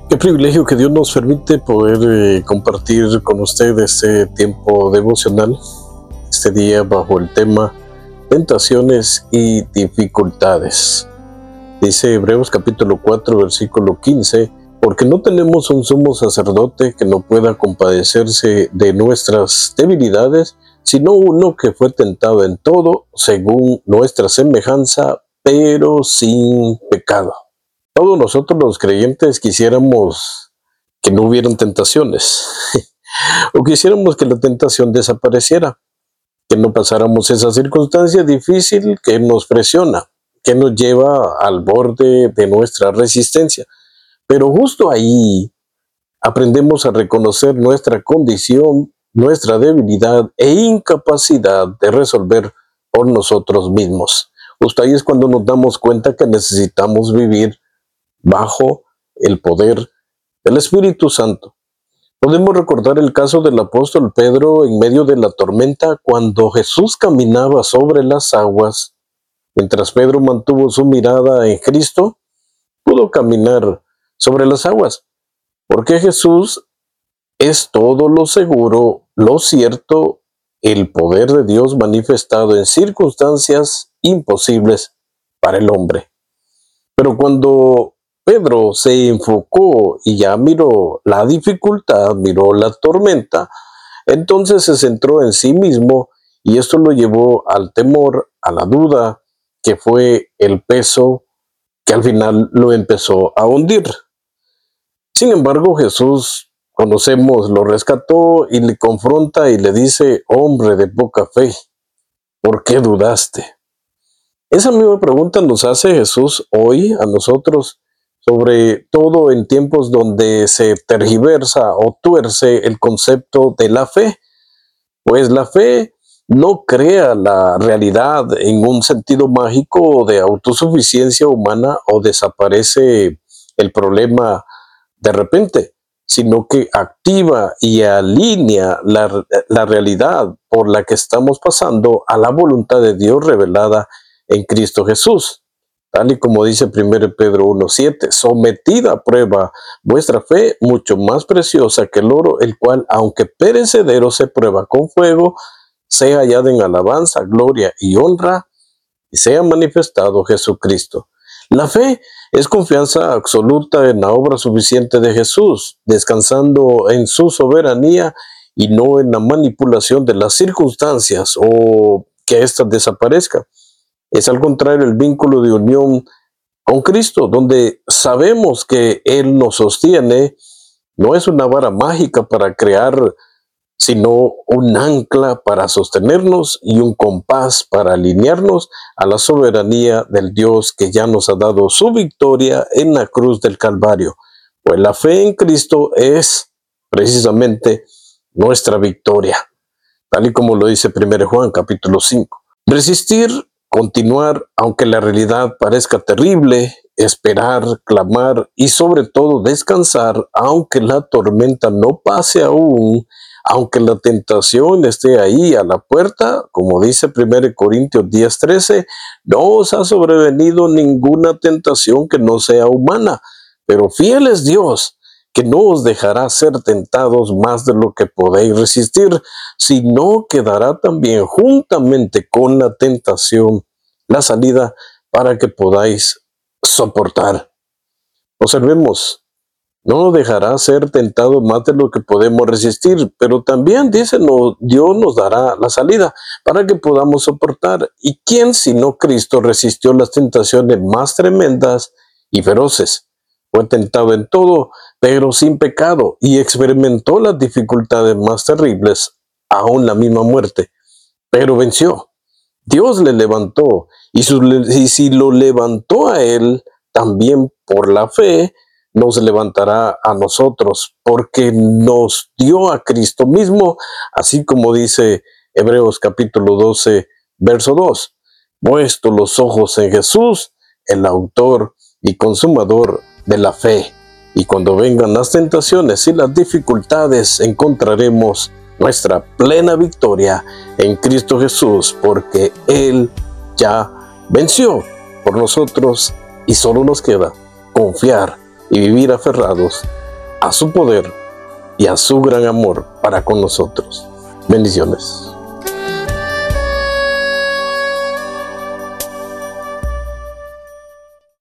Qué privilegio que Dios nos permite poder compartir con usted este tiempo devocional, este día bajo el tema tentaciones y dificultades. Dice Hebreos capítulo 4 versículo 15, porque no tenemos un sumo sacerdote que no pueda compadecerse de nuestras debilidades, sino uno que fue tentado en todo según nuestra semejanza, pero sin pecado. Todos nosotros los creyentes quisiéramos que no hubieran tentaciones, o quisiéramos que la tentación desapareciera, que no pasáramos esa circunstancia difícil que nos presiona, que nos lleva al borde de nuestra resistencia. Pero justo ahí aprendemos a reconocer nuestra condición, nuestra debilidad e incapacidad de resolver por nosotros mismos. Justo ahí es cuando nos damos cuenta que necesitamos vivir bajo el poder del Espíritu Santo. Podemos recordar el caso del apóstol Pedro en medio de la tormenta cuando Jesús caminaba sobre las aguas. Mientras Pedro mantuvo su mirada en Cristo, pudo caminar sobre las aguas, porque Jesús es todo lo seguro, lo cierto, el poder de Dios manifestado en circunstancias imposibles para el hombre. Pero cuando Pedro se enfocó y ya miró la dificultad, miró la tormenta, entonces se centró en sí mismo y esto lo llevó al temor, a la duda, que fue el peso que al final lo empezó a hundir. Sin embargo, Jesús, conocemos, lo rescató y le confronta y le dice: hombre de poca fe, ¿por qué dudaste? Esa misma pregunta nos hace Jesús hoy a nosotros, sobre todo en tiempos donde se tergiversa o tuerce el concepto de la fe. Pues la fe no crea la realidad en un sentido mágico de autosuficiencia humana o desaparece el problema de repente, sino que activa y alinea la realidad por la que estamos pasando a la voluntad de Dios revelada en Cristo Jesús. Tal y como dice 1 Pedro 1:7, sometida a prueba vuestra fe, mucho más preciosa que el oro, el cual, aunque perecedero, se prueba con fuego, sea hallada en alabanza, gloria y honra, y sea manifestado Jesucristo. La fe es confianza absoluta en la obra suficiente de Jesús, descansando en su soberanía y no en la manipulación de las circunstancias o que éstas desaparezcan. Es al contrario el vínculo de unión con Cristo, donde sabemos que Él nos sostiene. No es una vara mágica para crear, sino un ancla para sostenernos y un compás para alinearnos a la soberanía del Dios que ya nos ha dado su victoria en la cruz del Calvario. Pues la fe en Cristo es precisamente nuestra victoria, tal y como lo dice 1 Juan capítulo 5. Resistir, continuar, aunque la realidad parezca terrible, esperar, clamar y sobre todo descansar, aunque la tormenta no pase aún, aunque la tentación esté ahí a la puerta, como dice 1 Corintios 10:13, no os ha sobrevenido ninguna tentación que no sea humana, pero fiel es Dios, que no os dejará ser tentados más de lo que podéis resistir, sino que dará también juntamente con la tentación la salida para que podáis soportar. Observemos, no dejará ser tentado más de lo que podemos resistir, pero también dice, Dios nos dará la salida para que podamos soportar. ¿Y quién sino Cristo resistió las tentaciones más tremendas y feroces? Fue tentado en todo, pero sin pecado, y experimentó las dificultades más terribles, aún la misma muerte, pero venció. Dios le levantó, y si lo levantó a él, también por la fe, nos levantará a nosotros, porque nos dio a Cristo mismo, así como dice Hebreos capítulo 12, verso 2. Puesto los ojos en Jesús, el autor y consumador de la fe. Y cuando vengan las tentaciones y las dificultades, encontraremos nuestra plena victoria en Cristo Jesús, porque Él ya venció por nosotros y solo nos queda confiar y vivir aferrados a su poder y a su gran amor para con nosotros. Bendiciones.